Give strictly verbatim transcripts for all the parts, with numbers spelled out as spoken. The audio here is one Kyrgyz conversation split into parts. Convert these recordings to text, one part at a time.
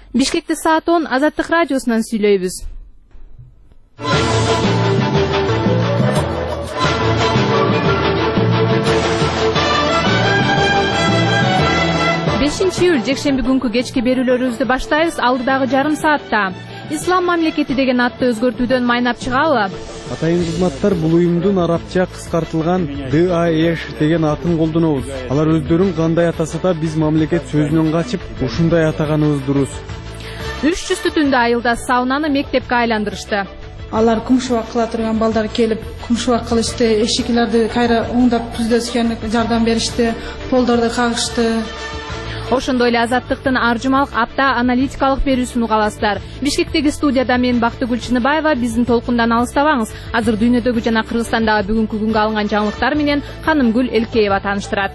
Бишкекте саат он Азаттык радиосунан сүйлөйбүз. бешинчи июль жекшемби күнкү кечки берүүлөрүбүздү баштайбыз. Алдыдагы жарым саатта Ислам мамлекети деген атты өзгөртүүдөн майнап чыгабы? Атайын кызматтар бул уюмдун арабча кыскартылган Д А Э Ш деген атын колдонобуз. Алар өздөрүн кандай атаса да биз мамлекет сөзүнөн качып ушундай атаганыбыз дурус. үч жүз түтүндө айылда саунаны мектепке айландырышты. Алар кумшубак кыла турган балдар келип, кумшубак кылышты, эшиклерди кайра оңдоп түздөшкөн жардам беришти, полдорду кагышты. Ошондой эле Азаттыктын ар жумалык апта аналитикалык берүүсүн угабыздар. Бишкектеги студияда мен Бактыгүл Чыныбаева, биздин толкундан алыстабаңыз. Азыр дүйнөдөгү жана Кыргызстандагы бүгүнкү күнгө алынган жаңылыктар менен Ханымгүл Элкеева тааныштырат.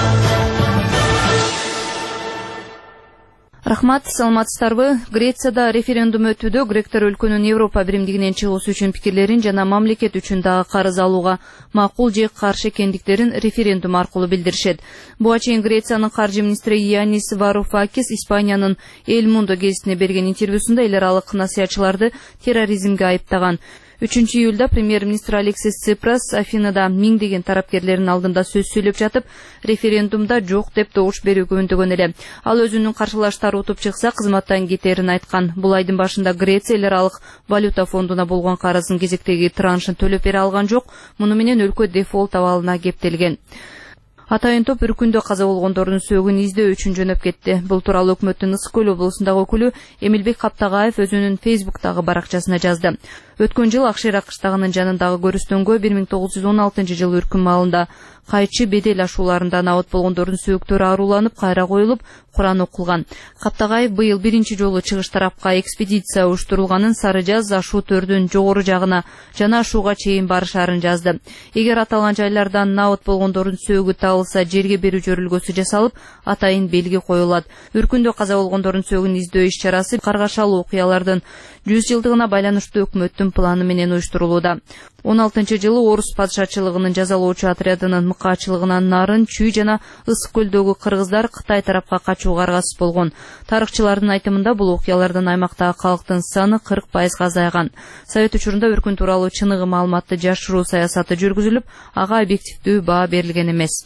Рахмат, саламатсыздарбы? Грецияда референдум өтүүдө гректер өлкөнүн Европа биримдигинен чыгуусу үчүн пикирлерин жана мамлекет үчүн дагы карыз алууга макул же каршы экендиктерин референдум аркылуу билдиришет. Буга чейин Грециянын каржы министри Янис Вароуфакис Испаниянын Эль Мундо гезитине берген интервьюсунда эл аралык насыятчыларды терроризмге айыптаган. үчүнчү июлда премьер-министр Алексис Ципрас Афинада миңдеген тарапкерлердин алдында сөз сүйлөп жатып, референдумда жок деп добуш берүүгө үндөгөн эле. Ал өзүнүн каршылаштары утуп чыкса, кызматтан кетерин айткан. Бул айдын башында Греция эл аралык валюта фондуна болгон карызын кезектеги траншын төлөп бере алган жок. Муну менен өлкө дефолт абалына кептелген. Атайын топ үркүндө каза болгондордун сөөгүн издөө үчүн жөнөп кетти. Бул тууралуу өкмөттүн Ысык көл облусундагы өкүлү Эмилбек Каптагаев өзүнүн Фейсбуктагы баракчасына жазды. Өткөн жыл Акшира кыштагынын жанындагы көрүстөнгө бир миң тогуз жүз он алтынчы жылы үркүн маалында кайчы бедел ашууларында абат болгондордун сөөктөрү ааруланып кайра коюлуп, Куран окулган. Каптагаев быйыл биринчи жолу чыгыш тарапка экспедиция уюштурулганын, Сары Жаз ашуу төрдүн жогору жагына жана ашууга чейин барышаарын жазды. Эгер аталган жайлардан абат болгондордун сөөгү табылса, жерге берүү жөрүлгөсү жасалып, атайын белги коюлат. Үркүндө каза болгондордун сөөгүн издөө иш-чарасы каргашалуу окуялардын жүз жылдыгына байланыштуу өкмөттүн планы менен уюштурулууда. он алтынчы жылы Орус падышачылыгынын жазалоочу отрядынын мыкаачылыгынан нарын, чүй жана Ысык көлдөгү кыргыздар Кытай тарапка качууга аргасыз болгон. Тарыхчылардын айтымында бул окуялардан аймактагы калктын саны кырк пайызга азайган. Совет учурунда үркүн тууралуу чыныгы маалыматты жашыруу саясаты жүргүзүлүп, ага объективдүү баа берилген эмес.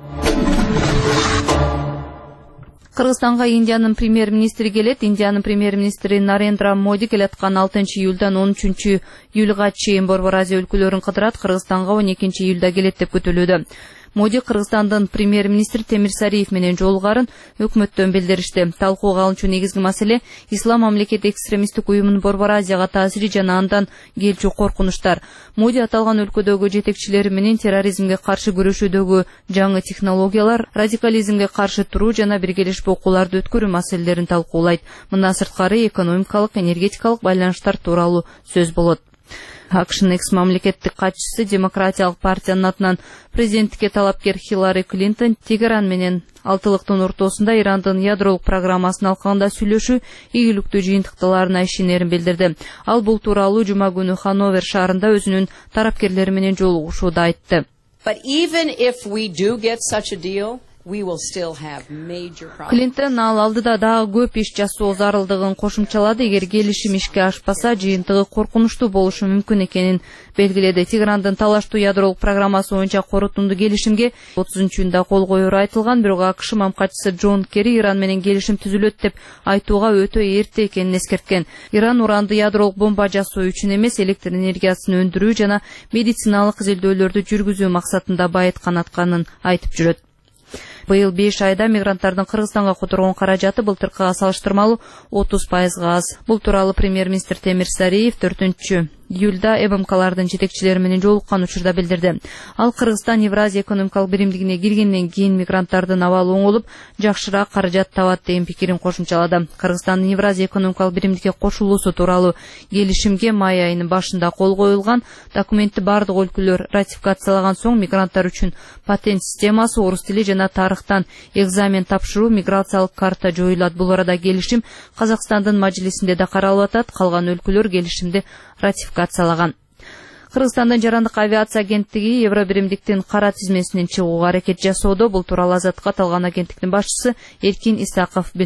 Кыргызстанга Индиянын премьер-министри келет. Индиянын премьер-министри Нарендра Моди келаткан алтынчы июлдан он үчүнчү июлга чейин Борбор Азия өлкөлөрүн кыдырат. Кыргызстанга он экинчи июлда келет деп күтүлүүдө. Моди Кыргызстандын премьер-министри Темир Сариев менен жолугарын өкмөттөн билдиришти. Талкууга алынчу негизги маселе Ислам мамлекети экстремисттик уюмунун Борбор Азияга таасири жана андан келчү коркунучтар. Моди аталган өлкөдөгү жетекчилери менен терроризмге каршы күрөшүүдөгү жаңы технологиялар, радикализмге каршы туруу жана биргелешип окууларды өткөрүү маселелерин талкуулайт. Мындан сырткары экономикалык, энергетикалык байланыштар тууралуу сөз болот. АКШнын экс-мамлекеттик катчысы Демократиялык партиянын атынан президенттикке талапкер Хиллари Клинтон Тегеран менен алтылыктын ортосунда Ирандын ядролук программасын алкагында сүйлөшүү ийгиликтүү жыйынтыкталарына ишенерин билдирди. Ал бул тууралуу жума күнү Хановер шаарында өзүнүн тарапкерлери менен жолугушууда айтты. But even if we do get such a deal, Клинтон ал алдыда дагы көп иш жасоо зарылдыгын кошумчалады. Эгер келишим ишке ашпаса, жыйынтыгы коркунучтуу болушу мүмкүн экенин белгиледи. Тегерандын талаштуу ядролук программасы боюнча корутунду келишимге отузунчу июнда кол коюу айтылган, бирок АКШ мамкачысы Джон Керри Иран менен келишим түзүлөт деп айтууга өтө эрте экенин эскерткен. Иран уранды ядролук бомба жасоо үчүн эмес, электр энергиясын өндүрүү жана медициналык изилдөөлөрдү жүргүзүү максатында байыткан атканын айтып жүрөт. Быйыл беш айда мигранттардын Кыргызстанга которгон каражаты былтыркыга салыштырмалуу отуз пайызга аз. Бул тууралуу премьер-министр Темир Сариев төртүнчү июлда ЭБМКлардын жетекчилери менен жолуккан учурда билдирди. Ал Кыргызстан Евразия экономикалык биримдигине киргенден кийин мигранттардын абалы оңолуп, жакшыраак каражат табат деген пикирин кошумчалады. Кыргызстандын Евразия экономикалык биримдикке кошулуусу тууралуу келишимге май айынын башында кол коюлган. Документти бардык өлкөлөр ратификациялаган соң мигранттар үчүн патент системасы, орус тили жана тарыхтан экзамен тапшыруу, миграциялык карта жоюлат. Бул арада келишим Казакстандын мажлисинде да каралып атат. Калган өлкөлөр келишимди ратификациялаган. Кыргызстандын жарандык авиация агенттиги Евробиримдиктин кара тизмесинен чыгууга аракет жасоодо. Бул тууралуу Азаттыкка талган агенттиктин башчысы Эркин Исаков